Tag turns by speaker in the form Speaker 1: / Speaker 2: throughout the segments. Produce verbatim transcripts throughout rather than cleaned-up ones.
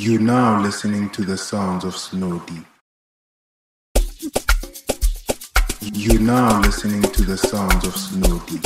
Speaker 1: You now listening to the sounds of Snow Deep. You now listening to the sounds of Snow Deep.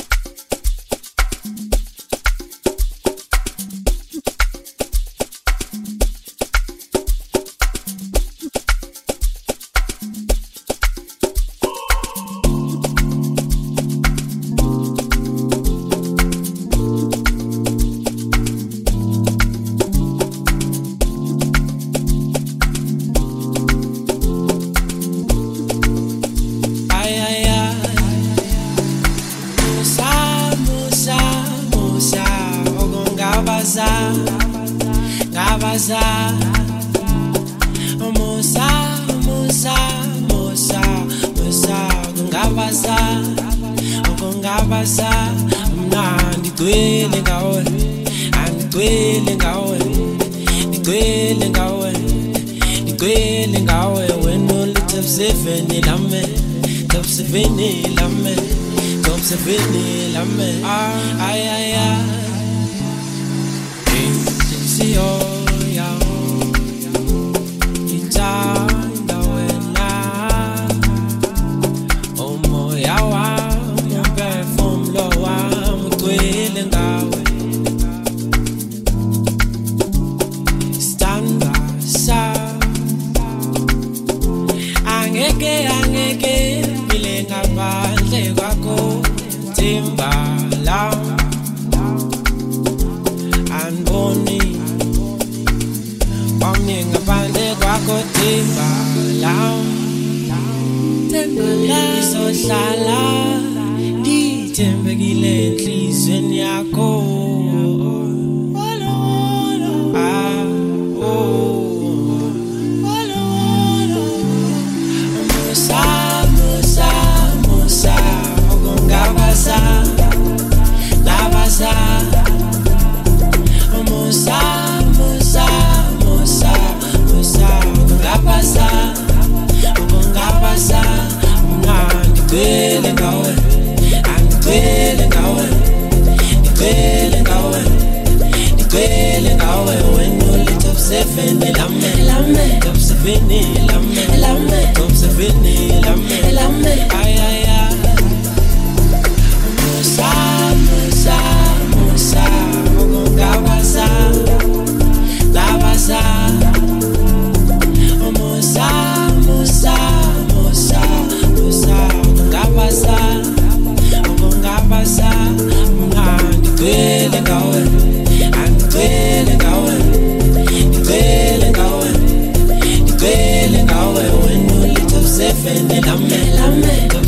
Speaker 2: Lame, lame,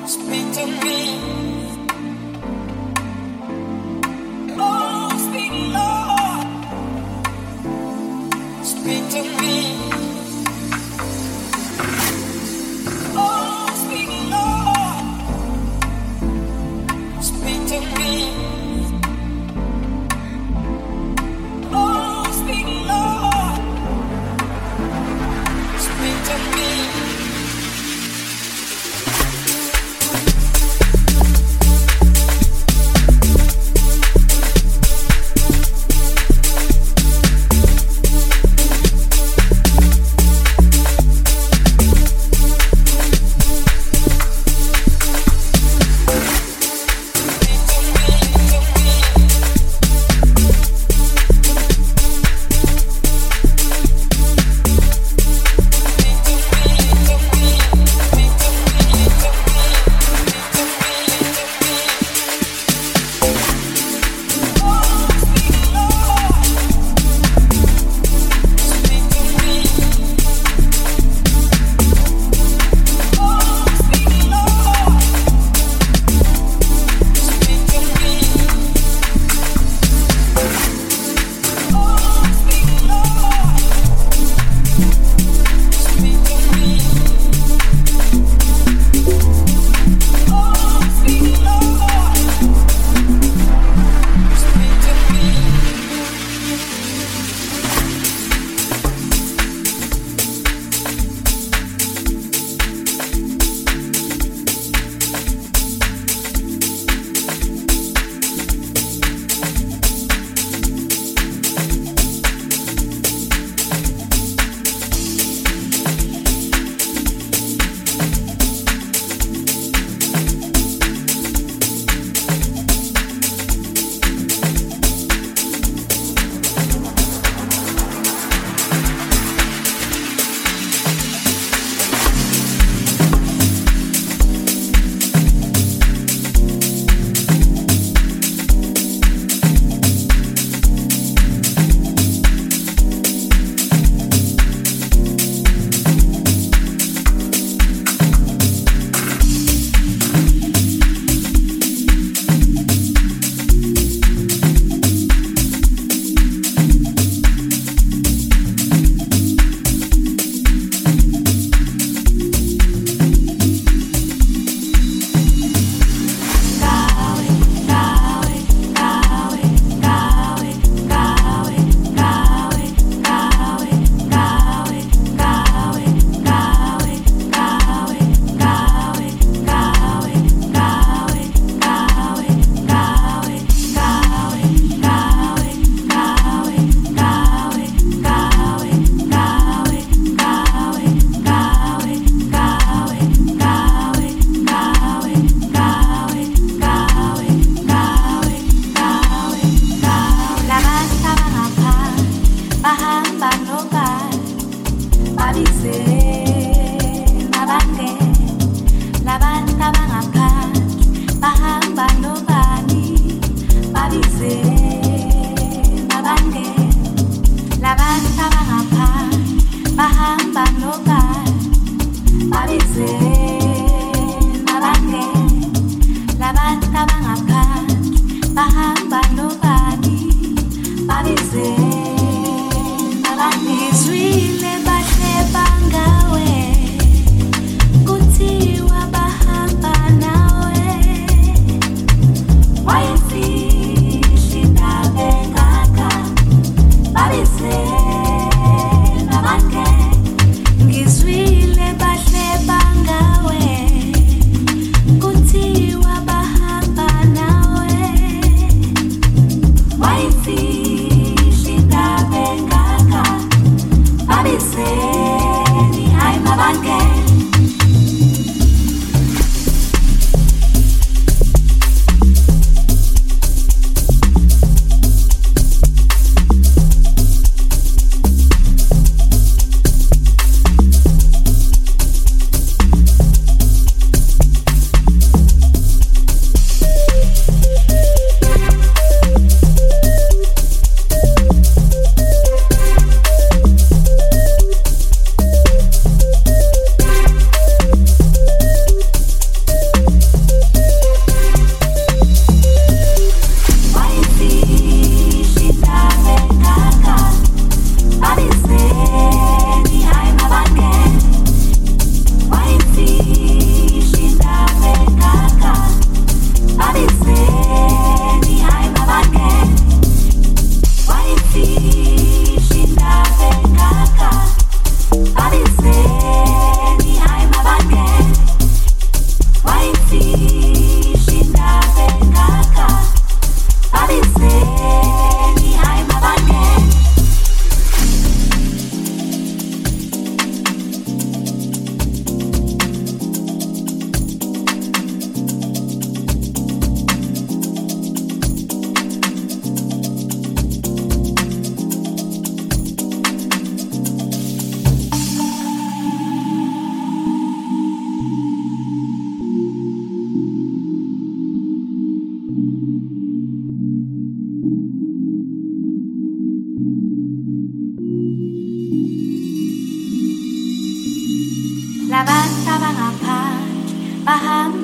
Speaker 2: Speak to me. Oh, speak, Lord. Speak to me. Oh, speak, Lord. Speak to me. Oh, speak, Lord. Speak to me.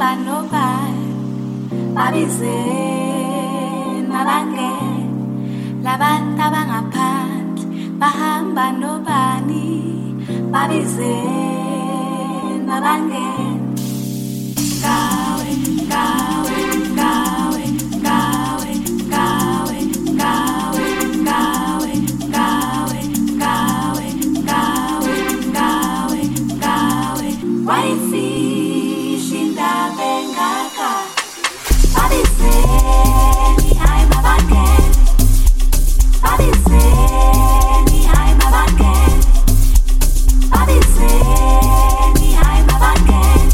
Speaker 3: bahamba nobani babizeni mabangene labantu abangaphandle bahamba nobani babizeni mabangene gawe gawe gawe gawe gawe gawe gawe gawe gawe gawe gawe gawe wayifisha indaba engaka babizeni hayi mabangene babizeni hayi mabangene babizeni hayi mabangene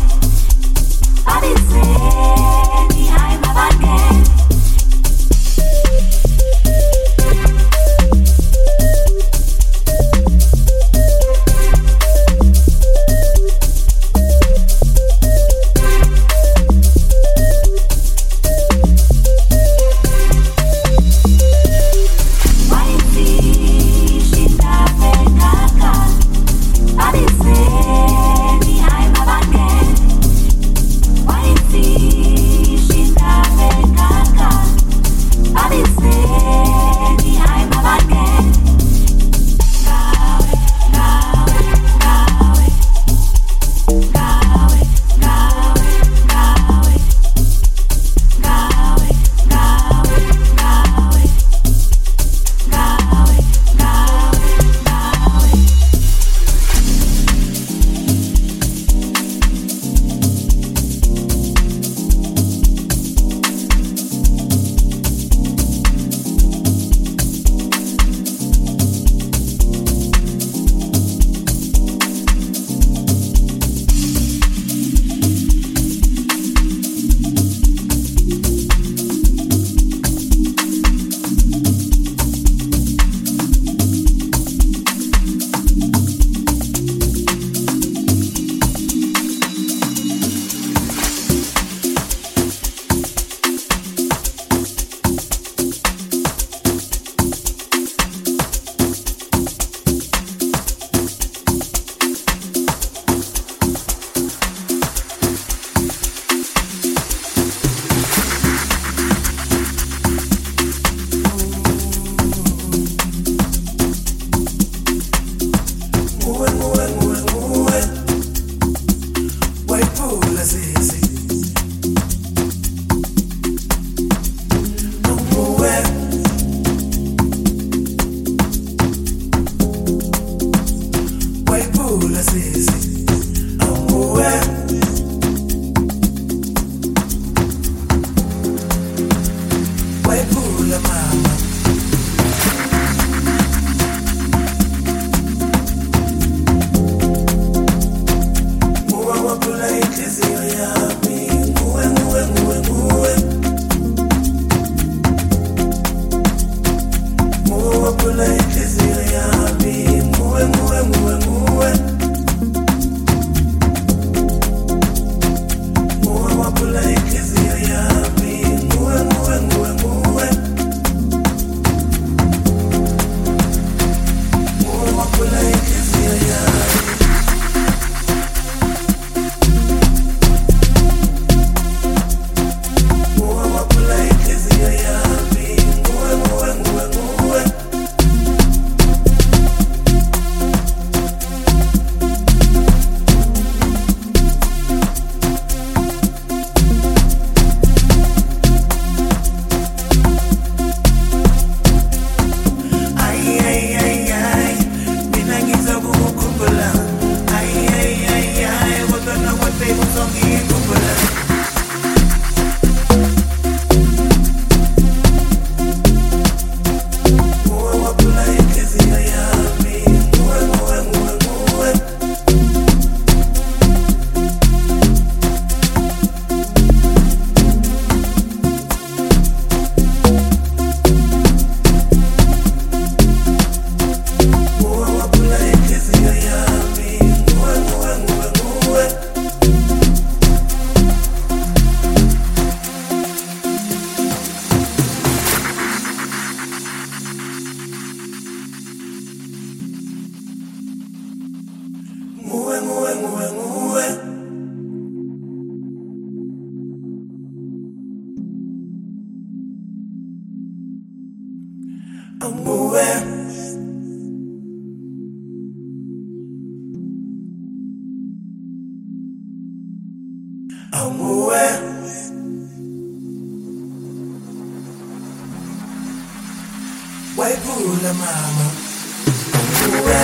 Speaker 4: Waipula mama, nguwe.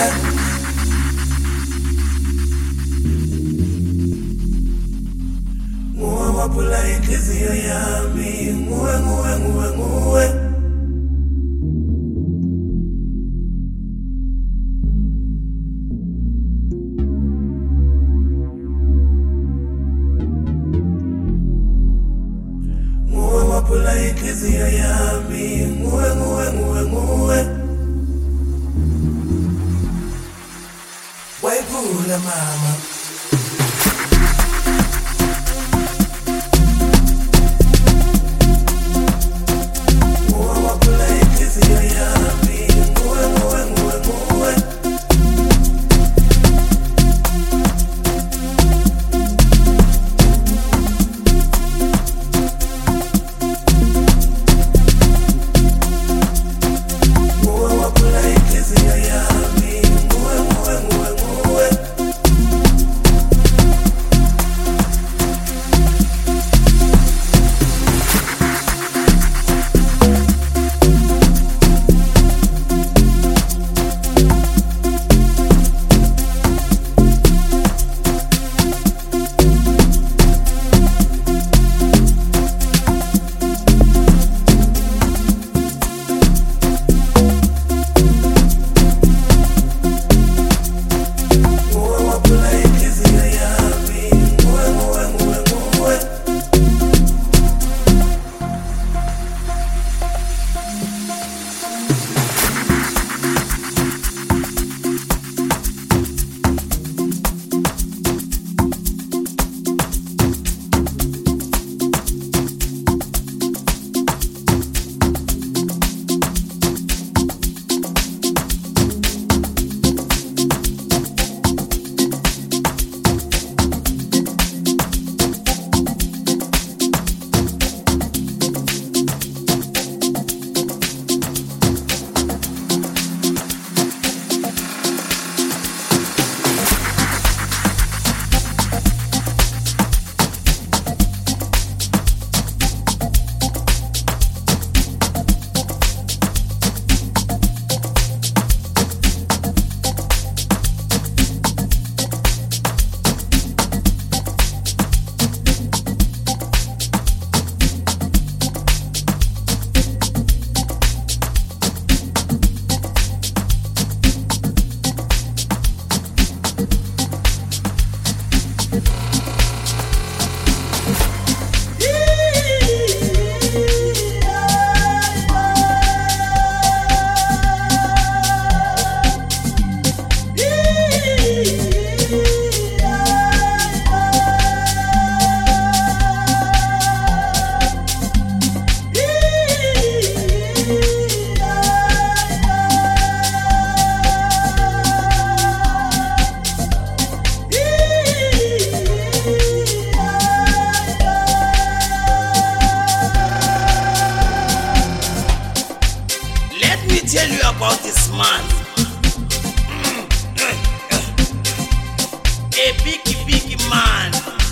Speaker 4: Nguwe wapula inhliziyo yami, nguwe nguwe nguwe nguwe. Nguwe wapula inhliziyo yami, nguwe nguwe nguwe nguwe. Waipula mama. Nguwe wapula inhliziyo yami, nguwe nguwe nguwe nguwe. Nguwe wapula inhliziyo yami, nguwe nguwe nguwe nguwe. Nguwe wapula inhliziyo yami, nguwe nguwe nguwe nguwe.
Speaker 5: Let me tell you about this man. A big, big man.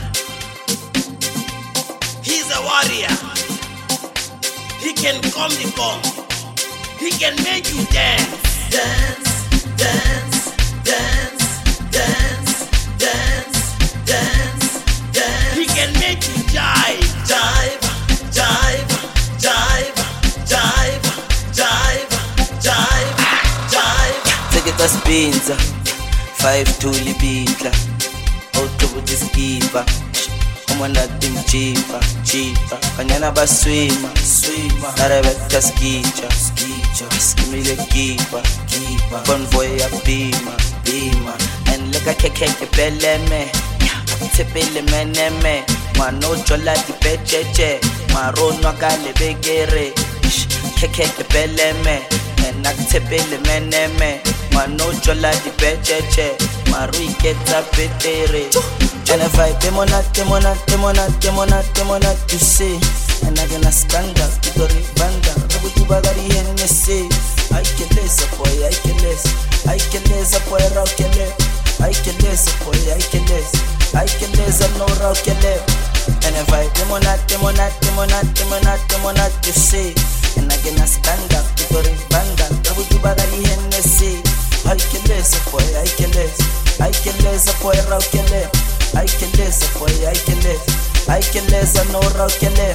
Speaker 5: He's a warrior. He can come the gong. He can make you dance. Dance, dance, dance, dance, dance, dance, dance. He can make you jive. Jive, jive, jive, jive, jive, jive, jive.
Speaker 6: Take it as Binza, five to Libitla, out of the skipa. Umwana tim chipa, chipa. Kanyana ba swima, swima. Narebeka skicha, skicha. Skimile kipa, kipa. Convoy ya bima, bima. And leka keke peleme, tipele meneme. Mano chola di pecheche, marono kale begere. Keke peleme, and nak tipele meneme. Mano chola di pecheche, marui keta petere. And if I demonat, demonat, demonat, demonat, demonat, you see. And I gonna stand up, Kitori Banda, Rabutu Bagari, and say, Aikeleza boy, aikeleza, aikeleza boy, raukeleza, aikeleza boy, aikeleza, aikeleza no raukeleza. And if I demonat, demonat, demonat, demonat, demonat, you see, and I can stand up to the banga, double to bagari Hennessy. Aikeleza boy, aikeleza, aikeleza boy, raukeleza, aikeleza boy, aikeleza, aikeleza no raukeleza.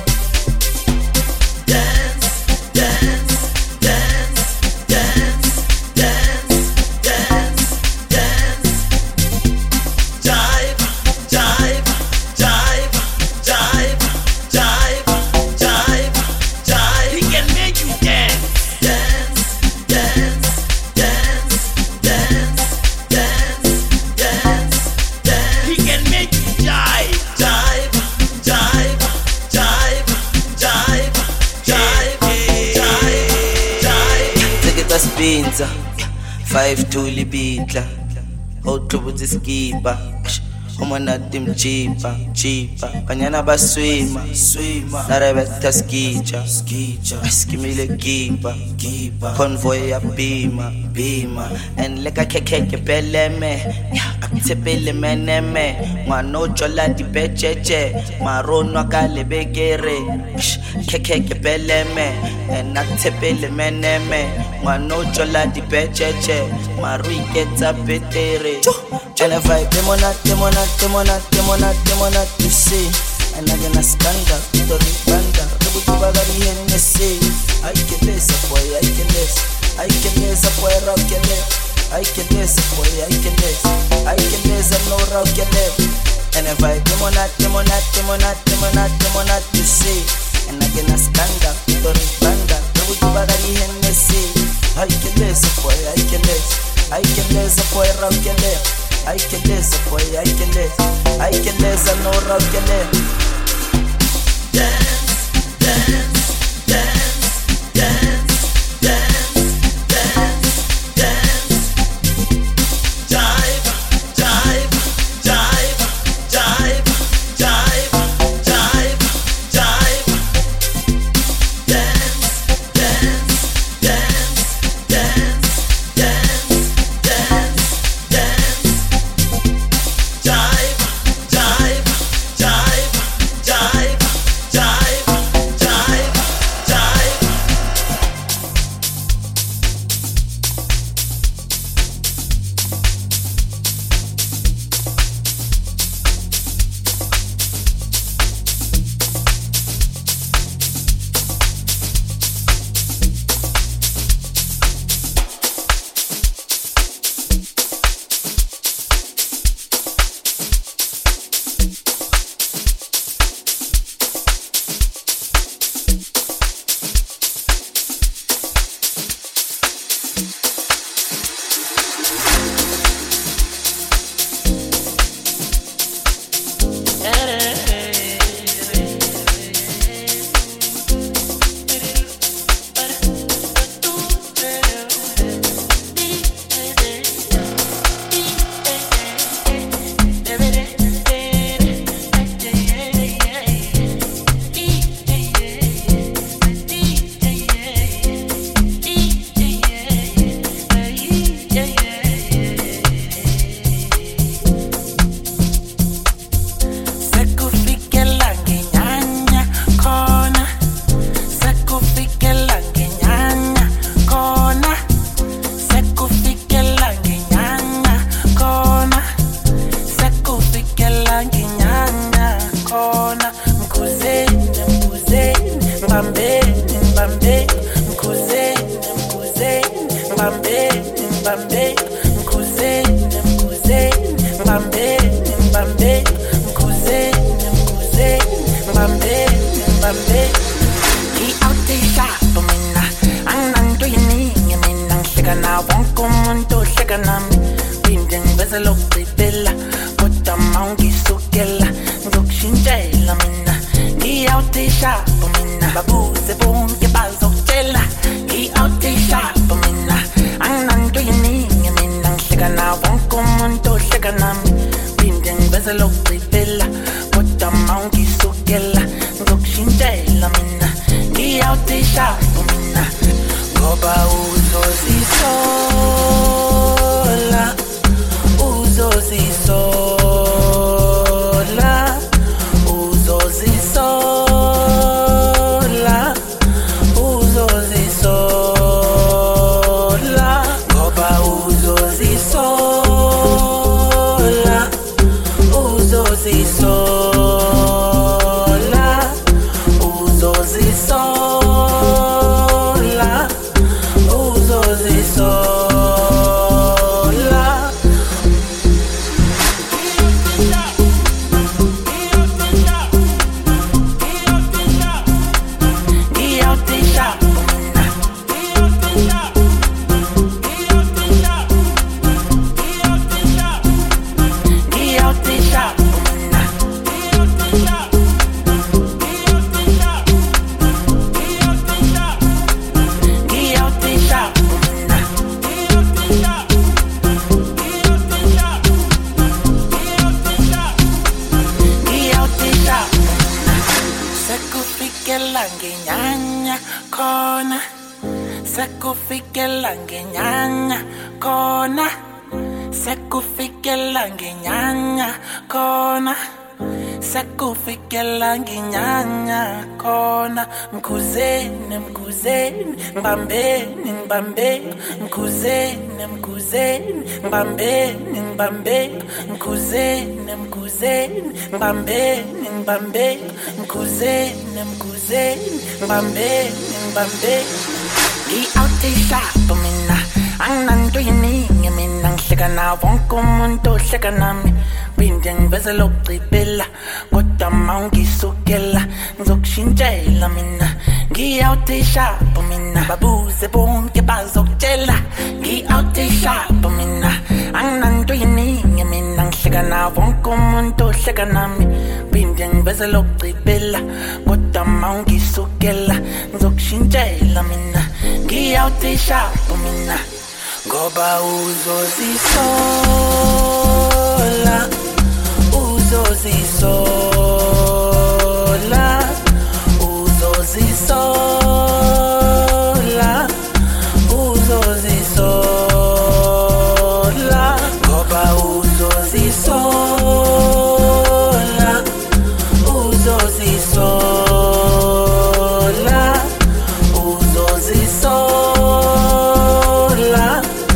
Speaker 6: Dance, dance, dance, dance, dance, dance, dance. Jive, jive, jive, jive, jive, jive, jive. He can make you dance. Dance, dance, dance, dance, dance, dance, dance. He can make you jive, jive, jive, jive, jive. Spinza five two libitla oqhubuza skipa umana tim chipa chipa banyana baswima swima narebetha skija skija askimile kipa kipa convoy ya bima bima and leka kekeke peleme aktsepele meneme ngwana jola dipecheche marono kalebekere kekeke peleme and aktsepele meneme ngwana jola dipecheche maruiketsa betere and if I demonat demonat demonat demonat demonat you see and I gonna stand up to the banda double to bagari Hennessy. Aikeleza boy, aikeleza, aikeleza boy, raukeleza, aikeleza boy, aikeleza, aikeleza no raukeleza. And if I demonat demonat demonat demonat demonat you see and I gonna stand up to the banda double to bagari Hennessy. Aikeleza boy, aikeleza, aikeleza boy, raukeleza. Aikeleza boy, aikeleza, aikeleza no raukeleza. Dance, dance, dance, dance, dance, dance, dance. Jive, jive, jive, jive, jive, jive, jive. Dance, dance, dance, dance, dance, dance, dance. Jive, jive, jive, jive, jive, jive, jive. Ngoba uzo
Speaker 7: sekufikela ngenyanya khona sekufikela ngenyanya khona sekufikela ngenyanya khona sekufikela ngenyanya khona mkhuzeni mkhuzeni ngibambeni ngibambeni mkhuzeni mkhuzeni ngibambeni ngibambeni mkhuzeni mkhuzeni ngibambeni ngibambeni mkhuzeni mkhuzeni ngibambeni ngibambeni ngi-out-shop mina anginanto yiningi mina ngihleka nawo wonke umuntu ohleka nami phinde ngiveze lokugcibela kodwa ma ungisukela ngizokushintshela mina ngi-out-shop mina babuze bonke bazokutshela ngi-out-shop mina anginanto yiningi mina ngihleka nawo wonke umuntu ohleka nami phinde ngiveze lokugcibela kodwa ma ungisukela ngizokushintshela mina ngi-out-shop mina ngoba uzozisola uzozisola uzozisola uzozisola ngoba uzozisola uzozisola uzozisola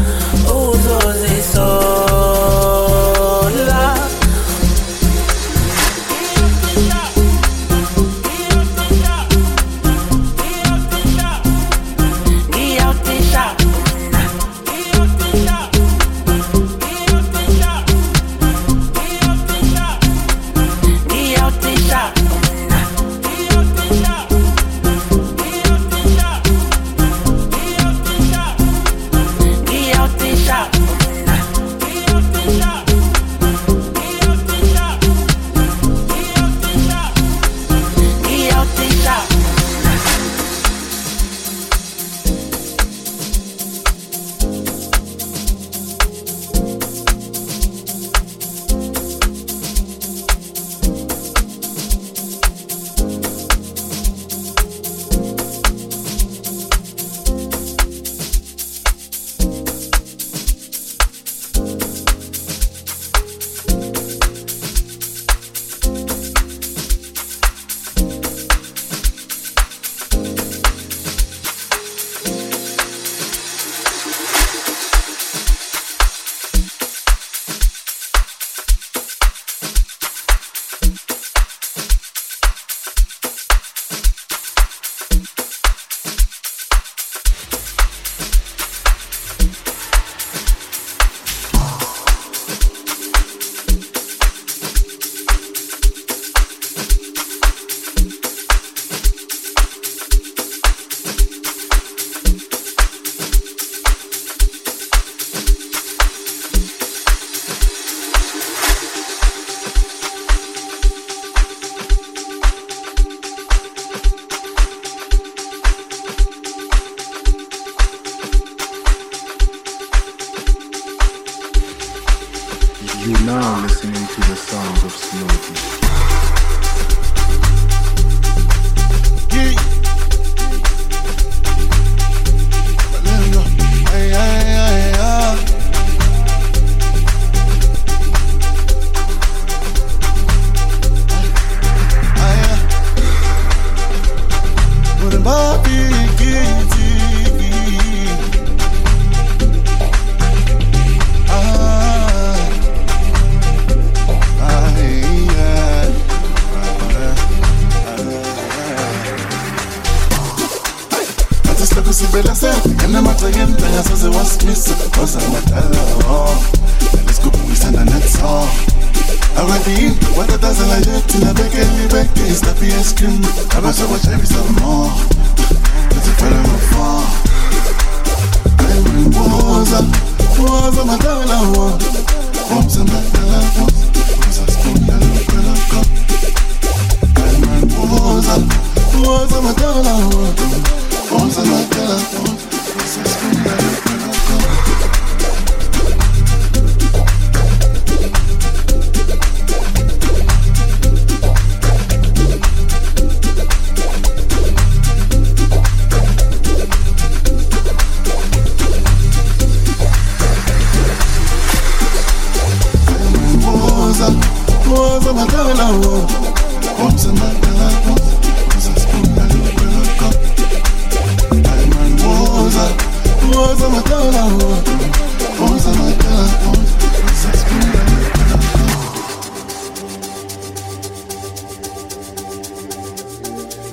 Speaker 1: You're now listening to the sounds of Snowdy.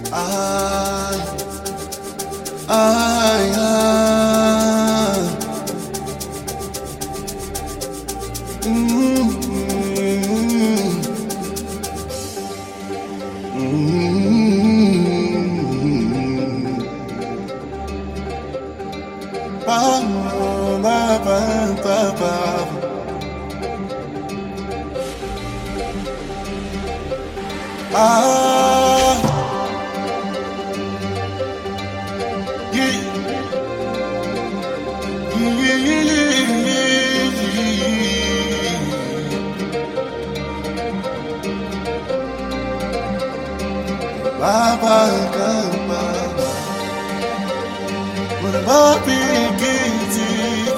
Speaker 8: I, I, I. Mm-hmm. Mm-hmm. Ba, ba, ba, ba, ba. Ah, yeah, yeah, yeah, yeah. Baba, Baba, what about Biggie?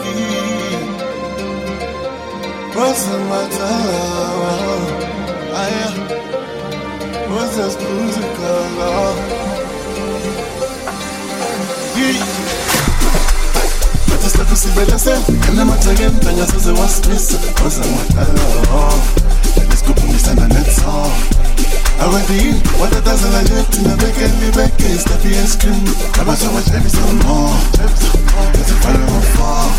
Speaker 8: What's the matter? I. What's this musical love? Yeah. Just like you see better say, and I'm not again, then you say what's this? What's the matter? Let's go put this on the net song. I went in, what it doesn't like it, in the back and the back is the P S cream. I bought so much every so more. There's a fire on fire.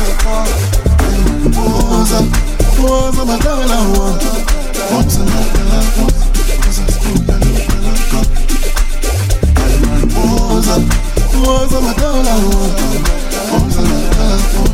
Speaker 8: What's up? What's up, my darling? What's up, my darling? Was a Madonna, was a Madonna.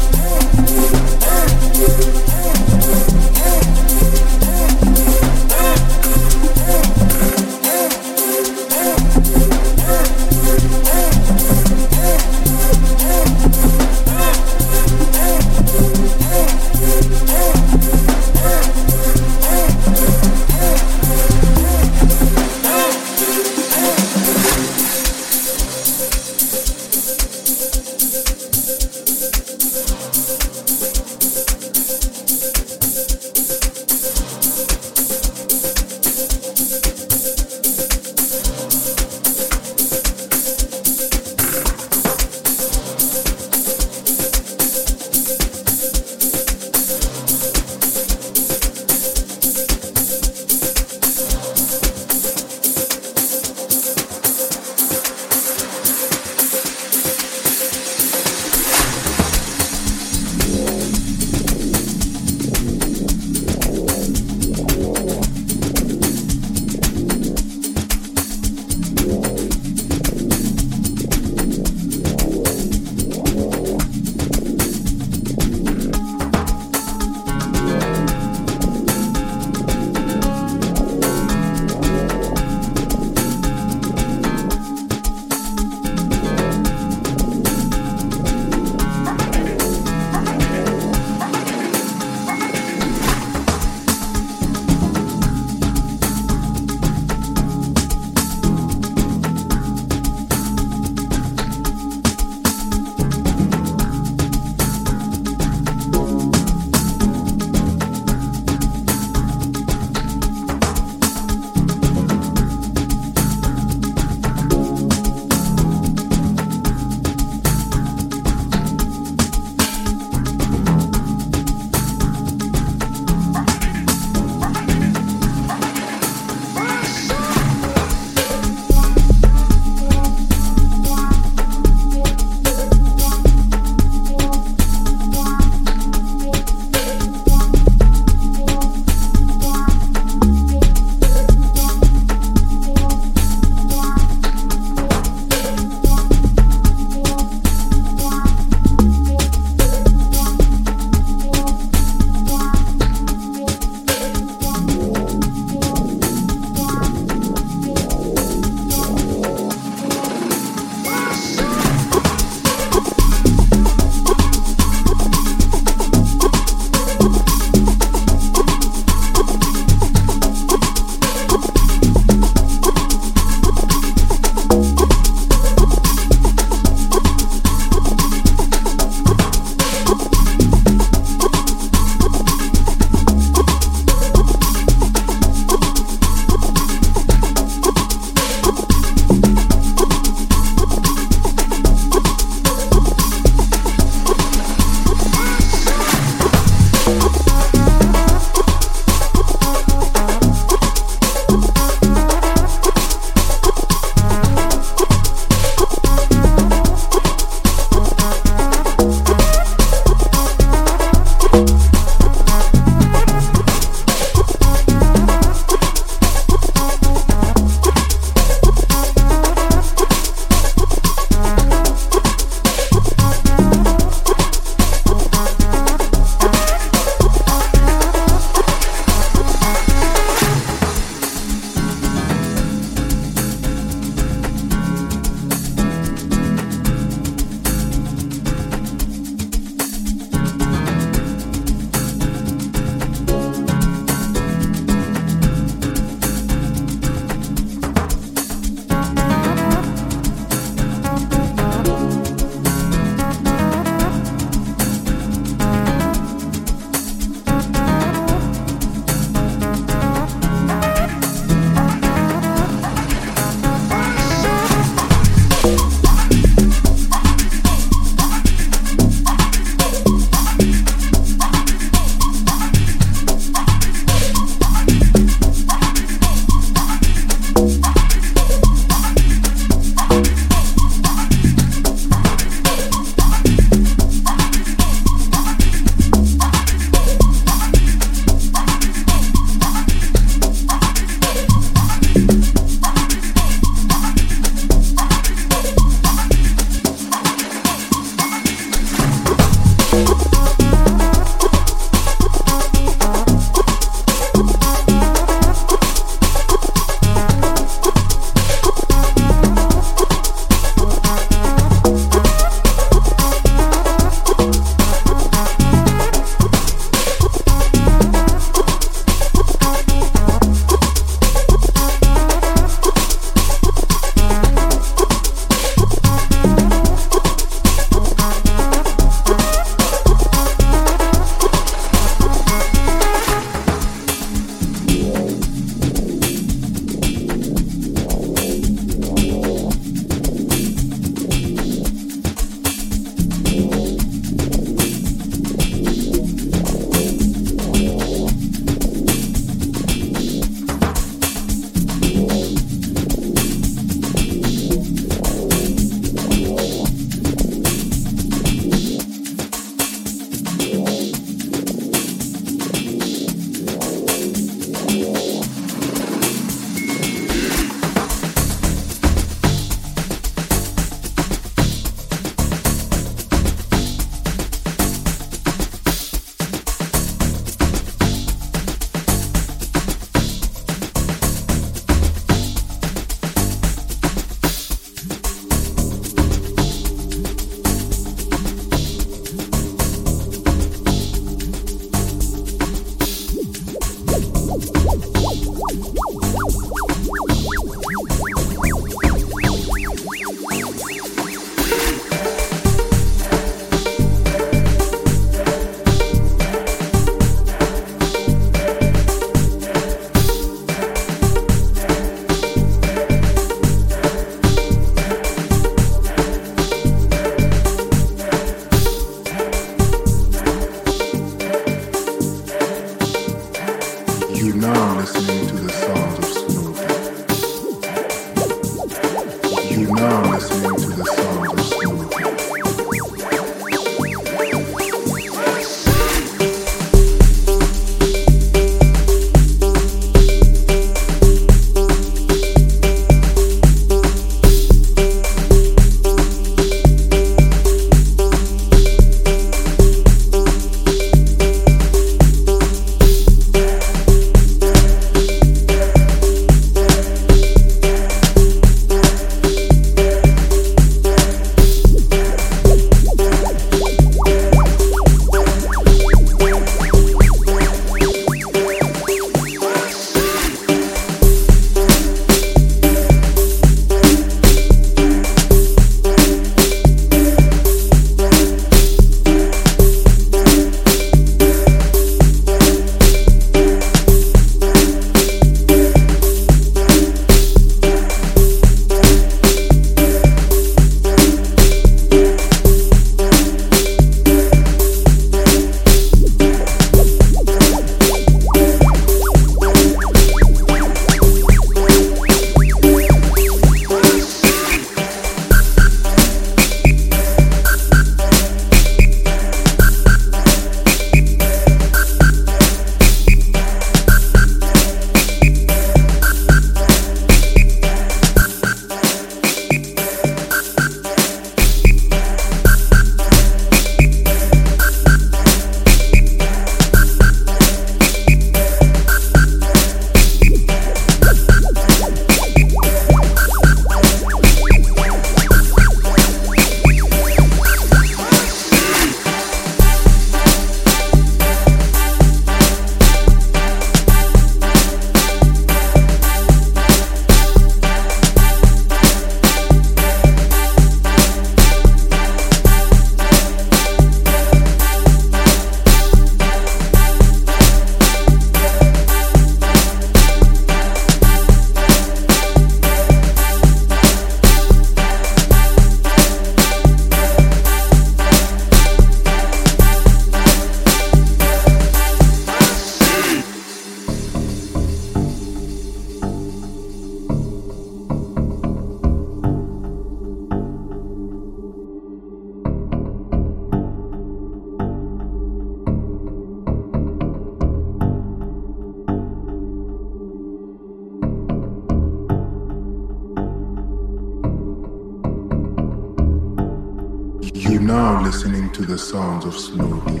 Speaker 1: now listening to the sounds of Snow Deep.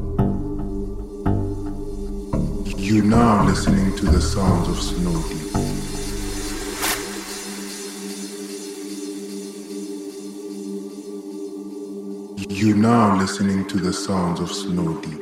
Speaker 1: You now listening to the sounds of Snow Deep. You now listening to the sounds of Snow Deep.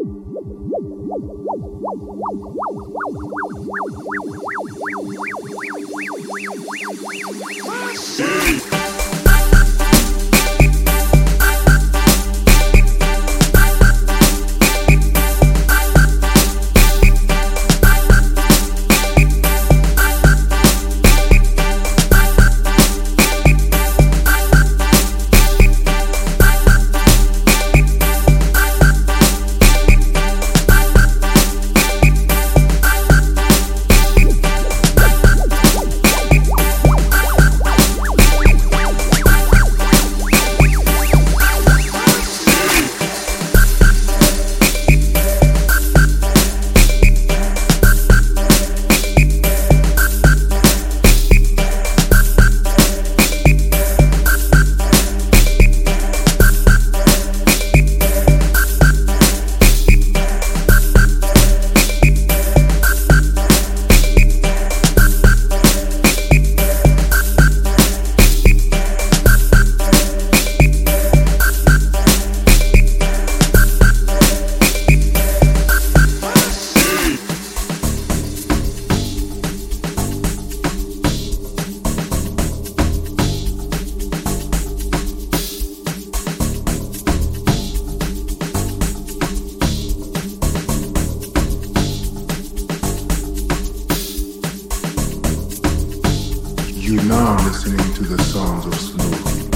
Speaker 1: You now listening to the sounds of Snow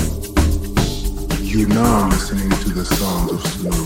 Speaker 1: Deep. You now listening to the sounds of Snow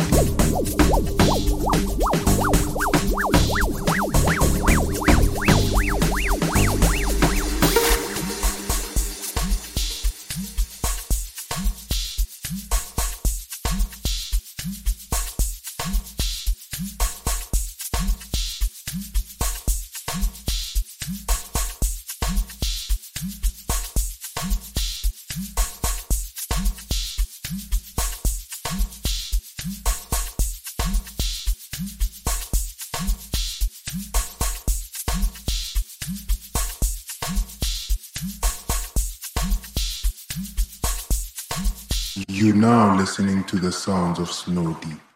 Speaker 1: You now listening to the sounds of Snow Deep.